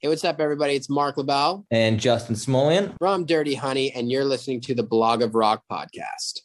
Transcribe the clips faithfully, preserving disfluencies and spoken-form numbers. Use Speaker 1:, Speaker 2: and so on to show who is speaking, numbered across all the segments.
Speaker 1: Hey, what's up, everybody? It's Mark LaBelle
Speaker 2: and Justin Smolian
Speaker 1: from Dirty Honey, and you're listening to the Blog of Rock podcast.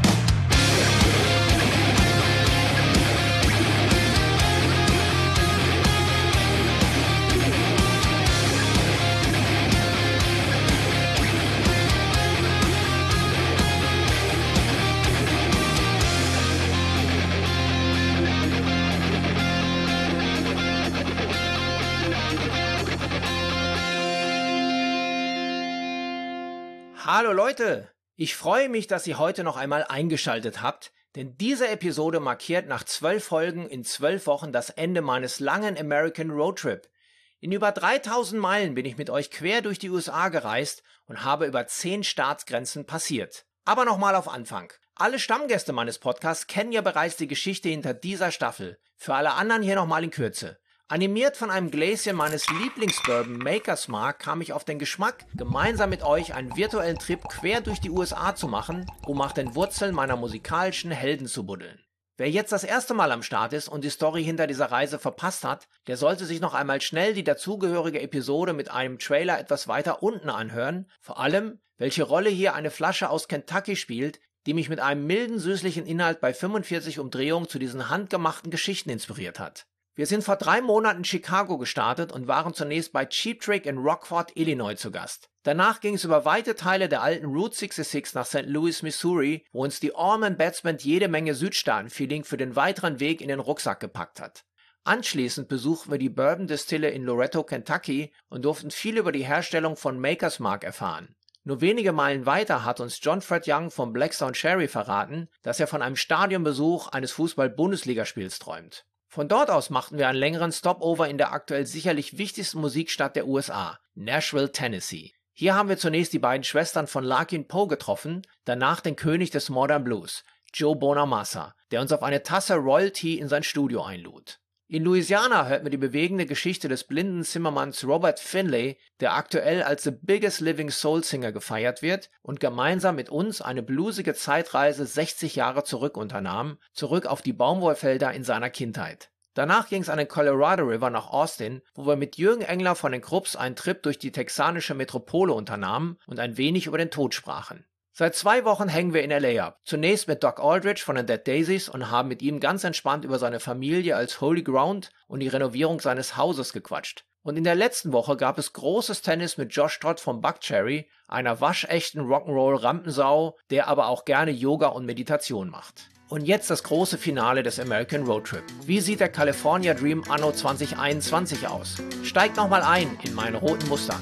Speaker 3: Hallo Leute, ich freue mich, dass ihr heute noch einmal eingeschaltet habt, denn diese Episode markiert nach zwölf Folgen in zwölf Wochen das Ende meines langen American Roadtrip. In über dreitausend Meilen bin ich mit euch quer durch die U S A gereist und habe über zehn Staatsgrenzen passiert. Aber nochmal auf Anfang. Alle Stammgäste meines Podcasts kennen ja bereits die Geschichte hinter dieser Staffel. Für alle anderen hier nochmal in Kürze. Animiert von einem Gläschen meines Lieblingsbourbon Maker's Mark kam ich auf den Geschmack, gemeinsam mit euch einen virtuellen Trip quer durch die U S A zu machen, um nach den Wurzeln meiner musikalischen Helden zu buddeln. Wer jetzt das erste Mal am Start ist und die Story hinter dieser Reise verpasst hat, der sollte sich noch einmal schnell die dazugehörige Episode mit einem Trailer etwas weiter unten anhören, vor allem, welche Rolle hier eine Flasche aus Kentucky spielt, die mich mit einem milden, süßlichen Inhalt bei fünfundvierzig Umdrehungen zu diesen handgemachten Geschichten inspiriert hat. Wir sind vor drei Monaten in Chicago gestartet und waren zunächst bei Cheap Trick in Rockford, Illinois zu Gast. Danach ging es über weite Teile der alten Route sechsundsechzig nach Sankt Louis, Missouri, wo uns die Allman Betts Band jede Menge Südstaaten-Feeling für den weiteren Weg in den Rucksack gepackt hat. Anschließend besuchten wir die Bourbon Distille in Loretto, Kentucky und durften viel über die Herstellung von Maker's Mark erfahren. Nur wenige Meilen weiter hat uns John Fred Young vom Blackstone Sherry verraten, dass er von einem Stadionbesuch eines Fußball-Bundesligaspiels träumt. Von dort aus machten wir einen längeren Stopover in der aktuell sicherlich wichtigsten Musikstadt der U S A, Nashville, Tennessee. Hier haben wir zunächst die beiden Schwestern von Larkin Poe getroffen, danach den König des Modern Blues, Joe Bonamassa, der uns auf eine Tasse Royalty in sein Studio einlud. In Louisiana hört man die bewegende Geschichte des blinden Zimmermanns Robert Finlay, der aktuell als the biggest living soul singer gefeiert wird und gemeinsam mit uns eine bluesige Zeitreise sechzig Jahre zurück unternahm, zurück auf die Baumwollfelder in seiner Kindheit. Danach ging es an den Colorado River nach Austin, wo wir mit Jürgen Engler von den Krupps einen Trip durch die texanische Metropole unternahmen und ein wenig über den Tod sprachen. Seit zwei Wochen hängen wir in L A ab. Zunächst mit Doc Aldrich von den Dead Daisies und haben mit ihm ganz entspannt über seine Familie als Holy Ground und die Renovierung seines Hauses gequatscht. Und in der letzten Woche gab es großes Tennis mit Josh Trott vom Buckcherry, einer waschechten Rock'n'Roll-Rampensau, der aber auch gerne Yoga und Meditation macht. Und jetzt das große Finale des American Roadtrip. Wie sieht der California Dream anno zwanzig einundzwanzig aus? Steigt nochmal ein in meinen roten Mustang.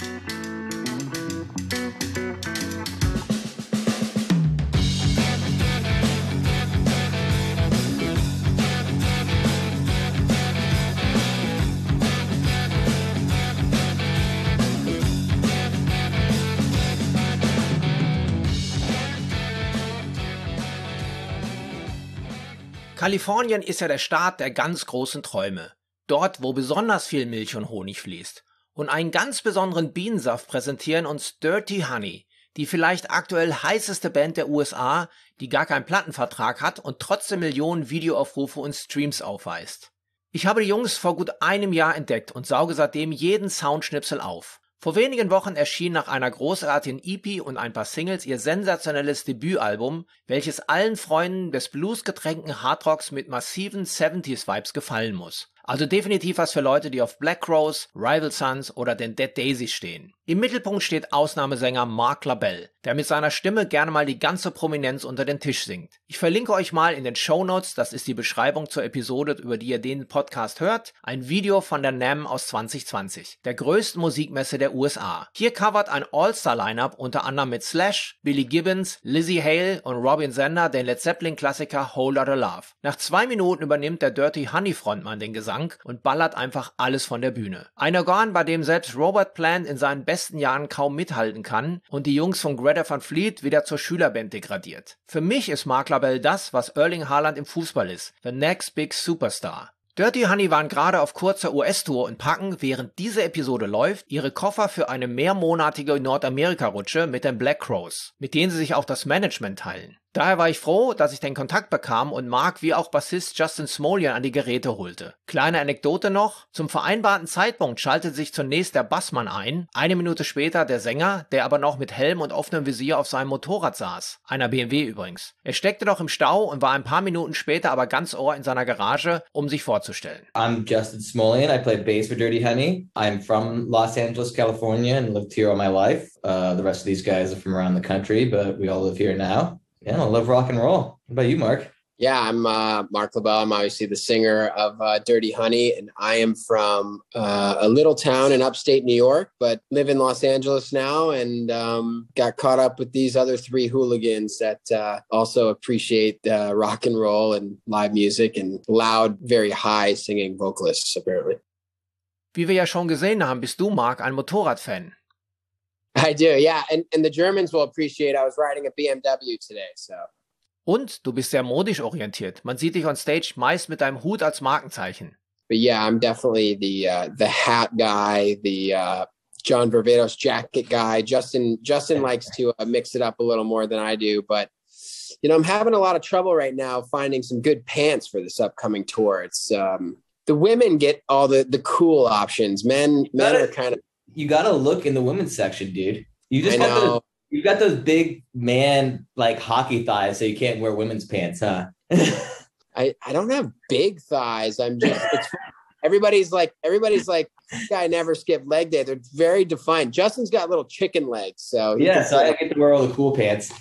Speaker 3: Kalifornien ist ja der Staat der ganz großen Träume. Dort, wo besonders viel Milch und Honig fließt. Und einen ganz besonderen Bienensaft präsentieren uns Dirty Honey, die vielleicht aktuell heißeste Band der U S A, die gar keinen Plattenvertrag hat und trotzdem Millionen Videoaufrufe und Streams aufweist. Ich habe die Jungs vor gut einem Jahr entdeckt und sauge seitdem jeden Soundschnipsel auf. Vor wenigen Wochen erschien nach einer großartigen E P und ein paar Singles ihr sensationelles Debütalbum, welches allen Freunden des bluesgetränkten Hardrocks mit massiven siebziger-Vibes gefallen muss. Also definitiv was für Leute, die auf Black Crowes, Rival Sons oder den Dead Daisies stehen. Im Mittelpunkt steht Ausnahmesänger Mark LaBelle, der mit seiner Stimme gerne mal die ganze Prominenz unter den Tisch singt. Ich verlinke euch mal in den Shownotes, das ist die Beschreibung zur Episode, über die ihr den Podcast hört, ein Video von der NAMM aus zwanzig zwanzig, der größten Musikmesse der U S A. Hier covert ein All-Star-Lineup unter anderem mit Slash, Billy Gibbons, Lizzie Hale und Robin Zander den Led Zeppelin-Klassiker Whole Lotta Love. Nach zwei Minuten übernimmt der Dirty Honey-Frontmann den Gesang und ballert einfach alles von der Bühne. Ein Organ, bei dem selbst Robert Plant in seinen besten Jahren kaum mithalten kann und die Jungs von Greta Van Fleet wieder zur Schülerband degradiert. Für mich ist Mark LaBelle das, was Erling Haaland im Fußball ist, the next big superstar. Dirty Honey waren gerade auf kurzer U S-Tour und packen, während diese Episode läuft, ihre Koffer für eine mehrmonatige Nordamerika-Rutsche mit den Black Crowes, mit denen sie sich auch das Management teilen. Daher war ich froh, dass ich den Kontakt bekam und Mark wie auch Bassist Justin Smolian an die Geräte holte. Kleine Anekdote noch: Zum vereinbarten Zeitpunkt schaltete sich zunächst der Bassmann ein, eine Minute später der Sänger, der aber noch mit Helm und offenem Visier auf seinem Motorrad saß. Einer B M W übrigens. Er steckte noch im Stau und war ein paar Minuten später aber ganz Ohr in seiner Garage, um sich vorzustellen.
Speaker 2: I'm Justin Smolian. I play bass for Dirty Honey. I'm from Los Angeles, California, and lived here all my life. Uh, the rest of these guys are from around the country, but we all live here now. Yeah, I love rock and roll. What about you, Mark?
Speaker 1: Yeah, I'm uh, Mark LaBelle. I'm obviously the singer of uh, Dirty Honey, and I am from uh, a little town in upstate New York, but live in Los Angeles now, and um, got caught up with these other three hooligans that uh, also appreciate uh, rock and roll and live music and loud, very high singing vocalists, apparently.
Speaker 3: Wie wir ja schon gesehen haben, bist du, Mark, ein Motorradfan.
Speaker 1: I do, yeah. And, and the Germans will appreciate I was riding a B M W today, so.
Speaker 3: Und du bist sehr modisch orientiert. Man sieht dich on stage meist mit deinem Hut als Markenzeichen.
Speaker 1: But yeah, I'm definitely the uh, the hat guy, the uh, John Varvatos jacket guy. Justin Justin likes to uh, mix it up a little more than I do, but you know, I'm having a lot of trouble right now finding some good pants for this upcoming tour. It's um, the women get all the the cool options. Men men are kind of.
Speaker 2: You gotta look in the women's section, dude. You just
Speaker 1: I
Speaker 2: got
Speaker 1: know.
Speaker 2: those, you got those big man like hockey thighs, so you can't wear women's pants, huh?
Speaker 1: I, I don't have big thighs. I'm just it's, everybody's like everybody's like this guy never skipped leg day. They're very defined. Justin's got little chicken legs, so he
Speaker 2: Yeah,
Speaker 1: can
Speaker 2: so I
Speaker 1: play.
Speaker 2: get to wear all the cool pants.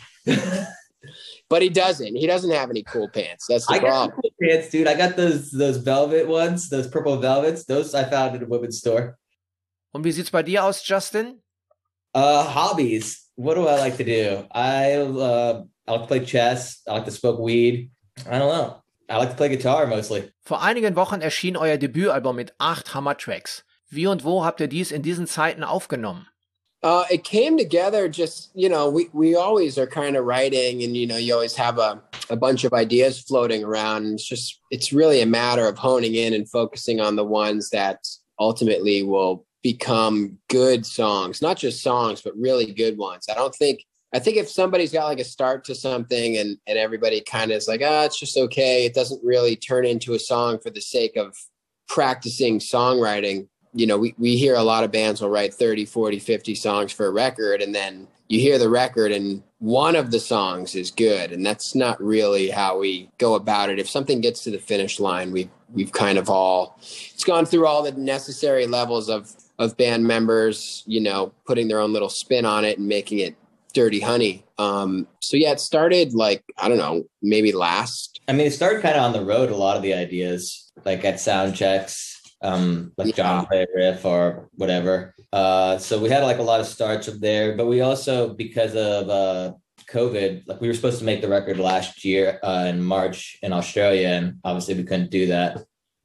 Speaker 1: But he doesn't. He doesn't have any cool pants. That's the
Speaker 2: I got
Speaker 1: problem.
Speaker 2: the cool pants, dude. I got those those velvet ones, those purple velvets. Those I found in a women's store.
Speaker 3: Und wie sieht's bei dir aus, Justin?
Speaker 2: Uh, hobbies. What do I like to do? I uh, I like to play chess. I like to smoke weed. I don't know. I like to play guitar mostly.
Speaker 3: Vor einigen Wochen erschien euer Debütalbum mit acht Hammer-Tracks. Wie und wo habt ihr dies in diesen Zeiten aufgenommen?
Speaker 1: Uh, it came together just, you know, we, we always are kind of writing and, you know, you always have a, a bunch of ideas floating around. And it's just, it's really a matter of honing in and focusing on the ones that ultimately will become good songs, not just songs, but really good ones. I don't think, I think if somebody's got like a start to something and, and everybody kind of is like, ah, it's just okay. It doesn't really turn into a song for the sake of practicing songwriting. You know, we, we hear a lot of bands will write thirty, forty, fifty songs for a record. And then you hear the record and one of the songs is good. And that's not really how we go about it. If something gets to the finish line, we we've kind of all, it's gone through all the necessary levels of, of band members, you know, putting their own little spin on it and making it Dirty Honey. Um, so yeah, it started like, I don't know, maybe last.
Speaker 2: I mean, it started kind of on the road, a lot of the ideas, like at sound checks, um, like
Speaker 1: Yeah.
Speaker 2: John play a riff or whatever. Uh, so we had like a lot of starts up there, but we also, because of uh, COVID, like we were supposed to make the record last year uh, in March in Australia, and obviously we couldn't do that.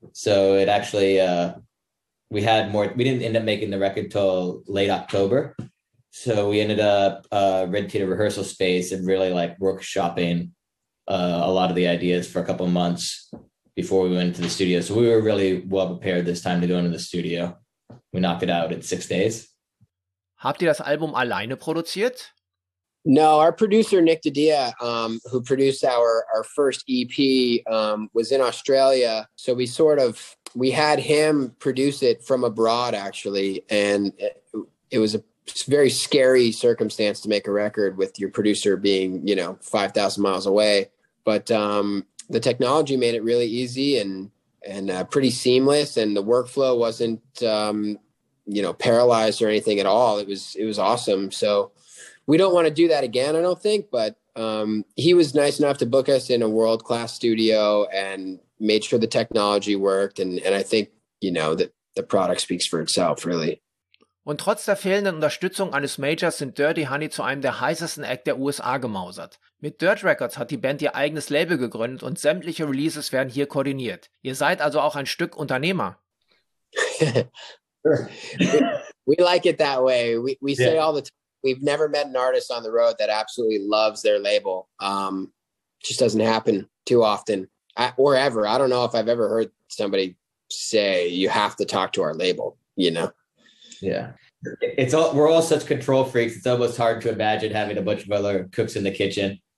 Speaker 2: So it actually, uh, we had more, we didn't end up making the record till late October. So we ended up uh, renting a rehearsal space and really like workshopping uh, a lot of the ideas for a couple of months before we went into the studio. So we were really well prepared this time to go into the studio. We knocked it out in six days.
Speaker 3: Habt ihr das Album alleine produziert?
Speaker 1: No, our producer, Nick Didia, um, who produced our, our first E P, um, was in Australia. So we sort of, we had him produce it from abroad, actually. And it, it was a very scary circumstance to make a record with your producer being, you know, five thousand miles away. But um, the technology made it really easy and, and uh, pretty seamless. And the workflow wasn't, um, you know, paralyzed or anything at all. It was, it was awesome. So we don't want to do that again, I don't think, but um, he was nice enough to book us in a world-class studio and made sure the technology worked. And, and I think, you know, that the product speaks for itself, really.
Speaker 3: Und trotz der fehlenden Unterstützung eines Majors sind Dirty Honey zu einem der heißesten Act der U S A gemausert. Mit Dirt Records hat die Band ihr eigenes Label gegründet und sämtliche Releases werden hier koordiniert. Ihr seid also auch ein Stück Unternehmer.
Speaker 1: we, we like it that way. We, we say
Speaker 2: Yeah.
Speaker 1: all the time, we've never met an artist on the road that absolutely loves their label. Um, just doesn't happen too often I, or ever. I don't know if I've ever heard somebody say you have to talk to our label, you know?
Speaker 2: Yeah. It's all, we're all such control freaks. It's almost hard to imagine having a bunch of other cooks in the kitchen.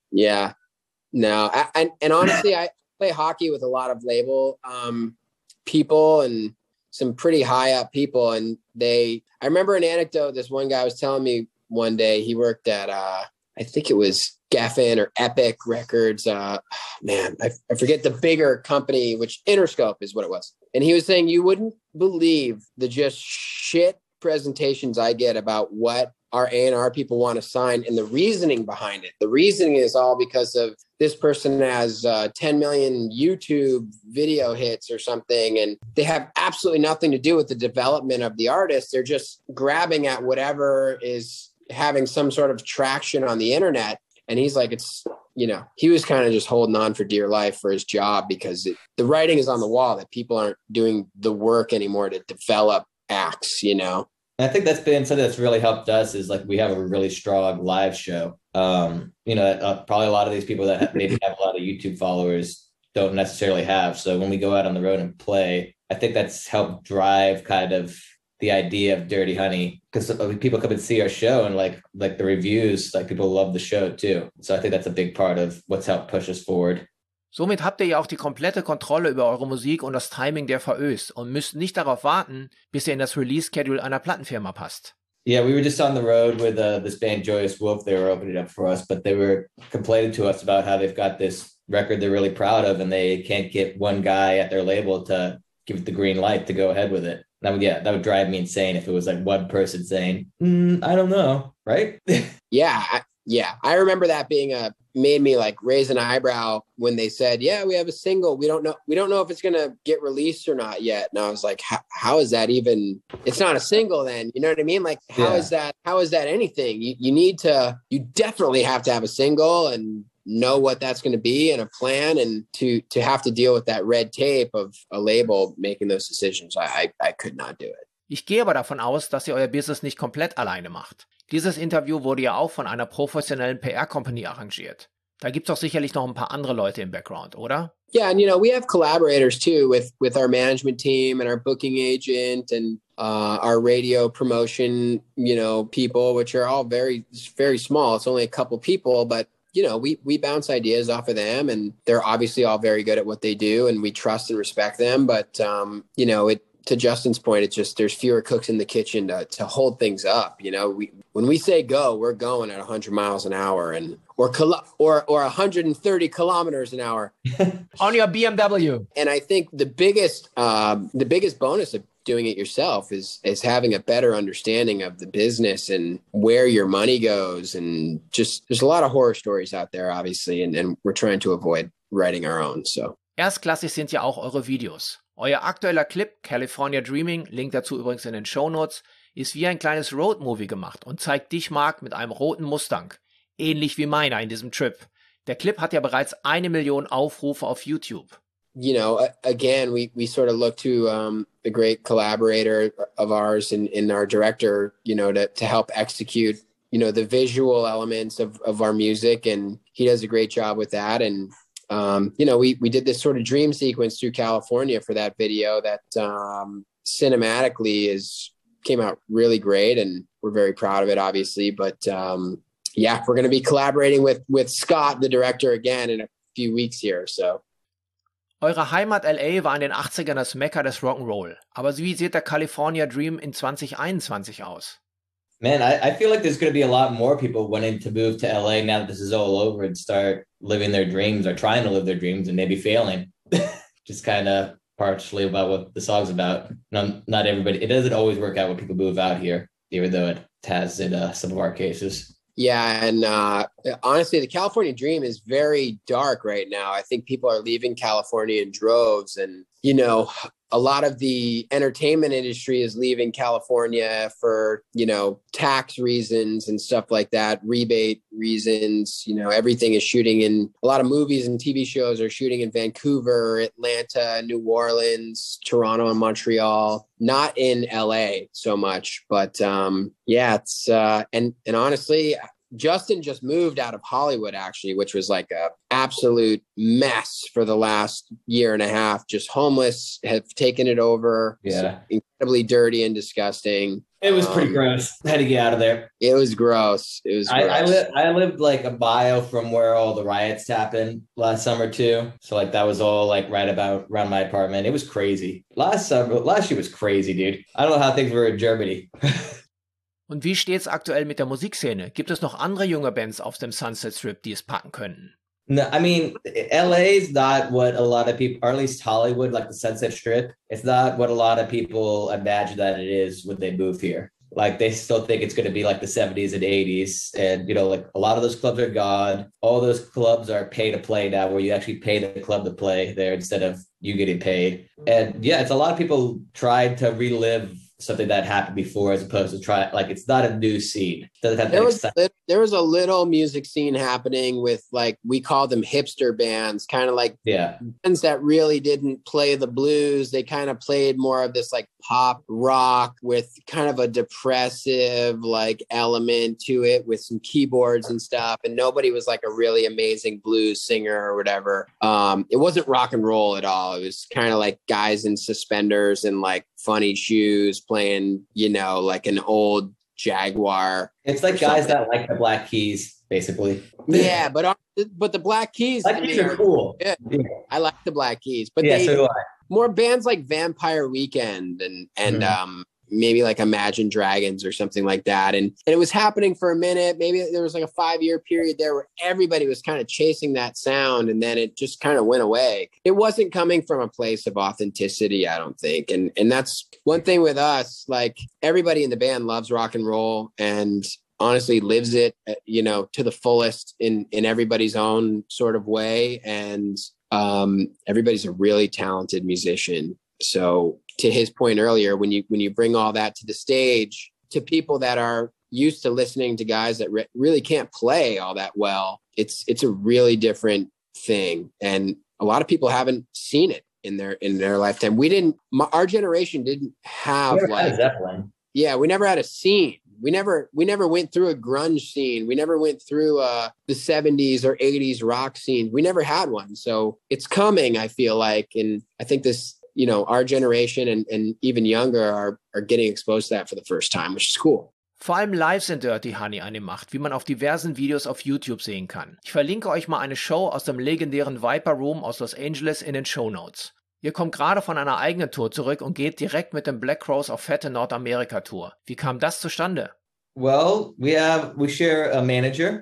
Speaker 1: Yeah. No. I, and, and honestly, I play hockey with a lot of label um, people and some pretty high up people. And they, I remember an anecdote this one guy was telling me one day. He worked at, uh, I think it was Geffen or Epic Records. Uh, man, I, I forget the bigger company, which Interscope is what it was. And he was saying, you wouldn't believe the just shit presentations I get about what our A and R people want to sign and the reasoning behind it. The reasoning is all because of this person has uh, ten million YouTube video hits or something, and they have absolutely nothing to do with the development of the artist. They're just grabbing at whatever is having some sort of traction on the internet. And he's like, it's, you know, he was kind of just holding on for dear life for his job because it, the writing is on the wall that people aren't doing the work anymore to develop acts, you know?
Speaker 2: And I think that's been something that's really helped us is like, we have a really strong live show. Um, you know, uh, probably a lot of these people that have, maybe have a lot of YouTube followers don't necessarily have. So when we go out on the road and play, I think that's helped drive kind of the idea of Dirty Honey, because people come and see our show and like like the reviews, like people love the show too. So I think that's a big part of what's helped push us forward.
Speaker 3: Somit habt ihr ja auch die komplette Kontrolle über eure Musik und das Timing der V Ös und müsst nicht darauf warten, bis ihr in das Release-Schedule einer Plattenfirma passt.
Speaker 2: Yeah, we were just on the road with uh, this band Joyous Wolf. They were opening up for us, but they were complaining to us about how they've got this record they're really proud of and they can't get one guy at their label to give it the green light to go ahead with it. That would, yeah, that would drive me insane if it was like one person saying, mm, I don't know, right?
Speaker 1: yeah, I, yeah. I remember that being a, made me like raise an eyebrow when they said, yeah, we have a single. We don't know. We don't know if it's going to get released or not yet. And I was like, how is that even, it's not a single then, you know what I mean? Like, how yeah. is that, how is that anything? You, you need to, you definitely have to have a single and know what that's going to be and a plan, and to to have to deal with that red tape of a label making those decisions. I, I, I could not do it.
Speaker 3: Ich gehe aber davon aus, dass ihr euer Business nicht komplett alleine macht. Dieses Interview wurde ja auch von einer professionellen P R-Company arrangiert. Da gibt's doch sicherlich noch ein paar andere Leute im Background, oder?
Speaker 1: Yeah, and you know, we have collaborators too with with our management team and our booking agent and uh, our radio promotion, you know, people, which are all very, very small. It's only a couple people, but you know, we, we bounce ideas off of them, and they're obviously all very good at what they do, and we trust and respect them. But, um, you know, it, to Justin's point, it's just, there's fewer cooks in the kitchen to, to hold things up. You know, we, when we say go, we're going at a hundred miles an hour and, or, or, or one hundred thirty kilometers an hour
Speaker 3: on your B M W.
Speaker 1: And I think the biggest, um, the biggest bonus of doing it yourself is is having a better understanding of the business and where your money goes, and just there's a lot of horror stories out there, obviously, and, and we're trying to avoid writing our own. So
Speaker 3: erstklassig sind ja auch eure Videos. Euer aktueller Clip California Dreaming, Link dazu übrigens in den Shownotes, ist wie ein kleines Roadmovie gemacht und zeigt dich, Mark, mit einem roten Mustang, ähnlich wie meiner in diesem Trip. Der Clip hat ja bereits eine Million Aufrufe auf YouTube.
Speaker 1: You know, again, we we sort of look to um, the great collaborator of ours and, and our director, you know, to to help execute, you know, the visual elements of, of our music. And he does a great job with that. And, um, you know, we, we did this sort of dream sequence through California for that video that um, cinematically is came out really great. And we're very proud of it, obviously. But um, yeah, we're going to be collaborating with with Scott, the director, again in a few weeks here. So.
Speaker 3: Eure Heimat L A war in den achtzigern das Mekka des Rock'n'Roll. Aber wie sieht der California Dream in zwanzig einundzwanzig aus?
Speaker 2: Man, I, I feel like there's going to be a lot more people wanting to move to L A now that this is all over and start living their dreams or trying to live their dreams and maybe failing. Just kind of partially about what the song's about. No, not everybody. It doesn't always work out when people move out here, even though it has in uh, some of our cases.
Speaker 1: Yeah, and uh, honestly, the California dream is very dark right now. I think people are leaving California in droves, and you know, a lot of the entertainment industry is leaving California for, you know, tax reasons and stuff like that, rebate reasons. You know, everything is shooting in, a lot of movies and T V shows are shooting in Vancouver, Atlanta, New Orleans, Toronto, and Montreal, not in L A so much. But um, yeah, it's, uh, and, and honestly, Justin just moved out of Hollywood, actually, which was like a absolute mess for the last year and a half. Just homeless, have taken it over.
Speaker 2: Yeah.
Speaker 1: It's incredibly dirty and disgusting.
Speaker 2: It was pretty
Speaker 1: um,
Speaker 2: gross. I had to get out of there.
Speaker 1: It was gross. It was
Speaker 2: I,
Speaker 1: gross.
Speaker 2: I, li- I lived like a mile from where all the riots happened last summer too. So like that was all like right about around my apartment. It was crazy. Last summer, last year was crazy, dude. I don't know how things were in Germany.
Speaker 3: Und wie steht's aktuell mit der Musikszene? Gibt es noch andere junge Bands auf dem Sunset Strip, die es packen können?
Speaker 2: No, I mean, L A is not what a lot of people, or at least Hollywood, like the Sunset Strip, it's not what a lot of people imagine that it is when they move here. Like they still think it's going to be like the seventies and eighties. And, you know, like a lot of those clubs are gone. All those clubs are pay to play now, where you actually pay the club to play there instead of you getting paid. And yeah, it's a lot of people tried to relive something that happened before, as opposed to try, like, it's not a new scene. It doesn't have
Speaker 1: there
Speaker 2: that
Speaker 1: was
Speaker 2: excitement.
Speaker 1: there was a little music scene happening with, like, we call them hipster bands, kind of like
Speaker 2: Yeah.
Speaker 1: bands that really didn't play the blues. They kind of played more of this like pop rock with kind of a depressive like element to it, with some keyboards and stuff. And nobody was like a really amazing blues singer or whatever. Um, it wasn't rock and roll at all. It was kind of like guys in suspenders and like funny shoes playing, you know, like an old Jaguar.
Speaker 2: It's like guys that like the Black Keys, basically.
Speaker 1: Yeah, but but the Black Keys,
Speaker 2: Black
Speaker 1: to
Speaker 2: Keys
Speaker 1: me
Speaker 2: are cool.
Speaker 1: Yeah.
Speaker 2: Yeah.
Speaker 1: I like the Black Keys, but
Speaker 2: Yeah,
Speaker 1: they
Speaker 2: so do I.
Speaker 1: more bands like Vampire Weekend and and
Speaker 2: Mhm.
Speaker 1: um maybe like Imagine Dragons or something like that. And and it was happening for a minute. Maybe there was like a five year period there where everybody was kind of chasing that sound, and then it just kind of went away. It wasn't coming from a place of authenticity, I don't think. And and that's one thing with us. Like, everybody in the band loves rock and roll and honestly lives it, you know, to the fullest in in everybody's own sort of way. And um, everybody's a really talented musician. So to his point earlier, when you when you bring all that to the stage, to people that are used to listening to guys that re- really can't play all that well, it's it's a really different thing. And a lot of people haven't seen it in their in their lifetime. We didn't. My, our generation didn't have
Speaker 2: Never had
Speaker 1: like
Speaker 2: a Zeppelin.
Speaker 1: Yeah, we never had a scene. We never we never went through a grunge scene. We never went through uh, the seventies or eighties rock scene. We never had one. So it's coming, I feel like. And I think this, you know, our generation and, and even younger are, are getting exposed to that for the first time, which is cool.
Speaker 3: Vor allem live sind Dirty Honey eine Macht, wie man auf diversen Videos auf YouTube sehen kann. Ich verlinke euch mal eine Show aus dem legendären Viper Room aus Los Angeles in den Shownotes. Ihr kommt gerade von einer eigenen Tour zurück und geht direkt mit dem Black Crowes auf fette Nordamerika-Tour. Wie kam das zustande?
Speaker 2: Well, we have we share a manager.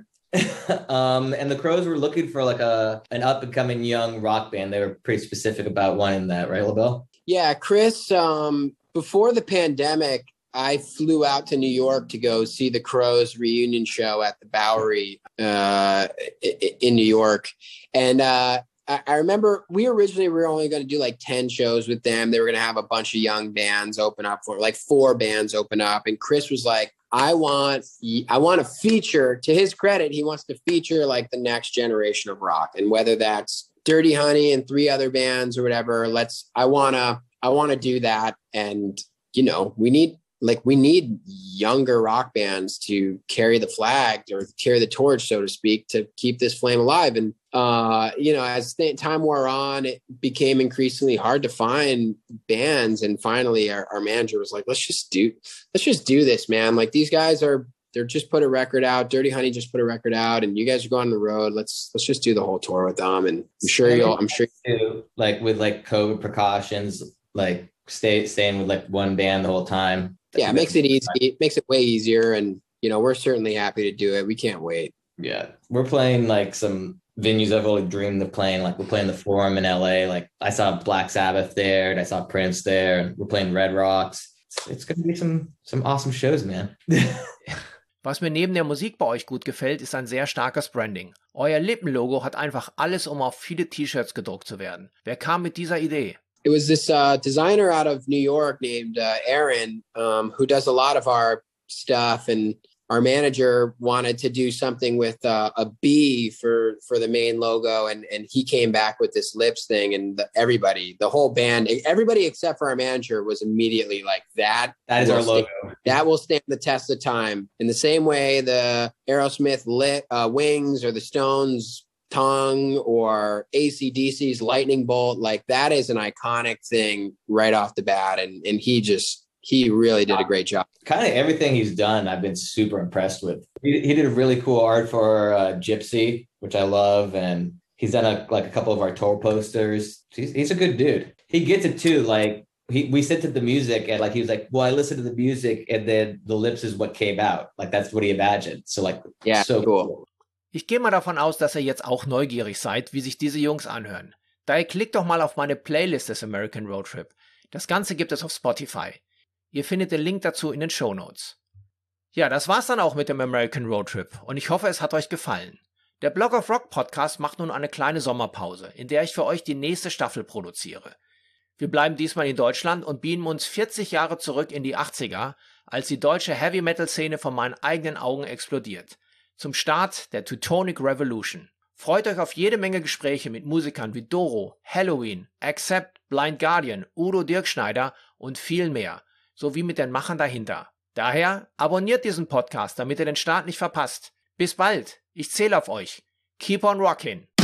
Speaker 2: um, and the Crows were looking for like a an up and coming young rock band. They were pretty specific about wanting that, right, LaBelle?
Speaker 1: Yeah, Chris, um, before the pandemic, I flew out to New York to go see the Crows reunion show at the Bowery uh, in New York. And uh, I remember we originally were only going to do like ten shows with them. They were going to have a bunch of young bands open up for like four bands open up. And Chris was like, I want, I want to feature, to his credit, he wants to feature like the next generation of rock. And whether that's Dirty Honey and three other bands or whatever, let's, I want to, I want to do that. And, you know, we need, like, we need younger rock bands to carry the flag or carry the torch, so to speak, to keep this flame alive. And, uh, you know, as th- time wore on, it became increasingly hard to find bands. And finally our, our manager was like, let's just do, let's just do this, man. Like, these guys are, they're just put a record out. Dirty Honey just put a record out, and you guys are going on the road. Let's, let's just do the whole tour with them. And I'm sure you'll, I'm sure
Speaker 2: too, like with like COVID precautions, like stay, staying with like one band the whole time.
Speaker 1: Yeah, it makes it easy. It makes it way easier. And, you know, we're certainly happy to do it. We can't wait.
Speaker 2: Yeah. We're playing like some venues I've always dreamed of playing. Like, we're playing the Forum in L A. Like, I saw Black Sabbath there, and I saw Prince there, and we're playing Red Rocks. It's, it's going to be some, some awesome shows, man.
Speaker 3: Was mir neben der Musik bei euch gut gefällt, ist ein sehr starkes Branding. Euer Lippenlogo hat einfach alles, um auf viele T-Shirts gedruckt zu werden. Wer kam mit dieser Idee?
Speaker 1: It was this uh, designer out of New York named uh, Aaron, um, who does a lot of our stuff. And our manager wanted to do something with uh, a bee for for the main logo, and and he came back with this lips thing, and the, everybody, the whole band, everybody except for our manager was immediately like, that
Speaker 2: that is our logo.
Speaker 1: Stand, that will stand the test of time. In the same way the Aerosmith lit uh, Wings or the Stones Tongue or A C D C's Lightning Bolt, like that is an iconic thing right off the bat, and and he just he really did a great job.
Speaker 2: Kind of everything he's done, I've been super impressed with. He, he did a really cool art for uh, Gypsy, which I love. And he's done a, like a couple of our tour posters. He's, he's a good dude. He gets it too. Like he, we sent to the music and like, he was like, well, I listened to the music and then the lips is what came out. Like, that's what he imagined. So like,
Speaker 1: yeah,
Speaker 2: so
Speaker 1: cool.
Speaker 2: cool.
Speaker 3: Ich gehe mal davon aus, dass ihr jetzt auch neugierig seid, wie sich diese Jungs anhören. Daher klickt doch mal auf meine Playlist des American Road Trip. Das Ganze gibt es auf Spotify. Ihr findet den Link dazu in den Shownotes. Ja, das war's dann auch mit dem American Road Trip und ich hoffe, es hat euch gefallen. Der Blog of Rock Podcast macht nun eine kleine Sommerpause, in der ich für euch die nächste Staffel produziere. Wir bleiben diesmal in Deutschland und beamen uns vierzig Jahre zurück in die achtziger, als die deutsche Heavy-Metal-Szene vor meinen eigenen Augen explodiert. Zum Start der Teutonic Revolution. Freut euch auf jede Menge Gespräche mit Musikern wie Doro, Helloween, Accept, Blind Guardian, Udo Dirkschneider und viel mehr. Sowie mit den Machern dahinter. Daher abonniert diesen Podcast, damit ihr den Start nicht verpasst. Bis bald, ich zähle auf euch. Keep on rockin'!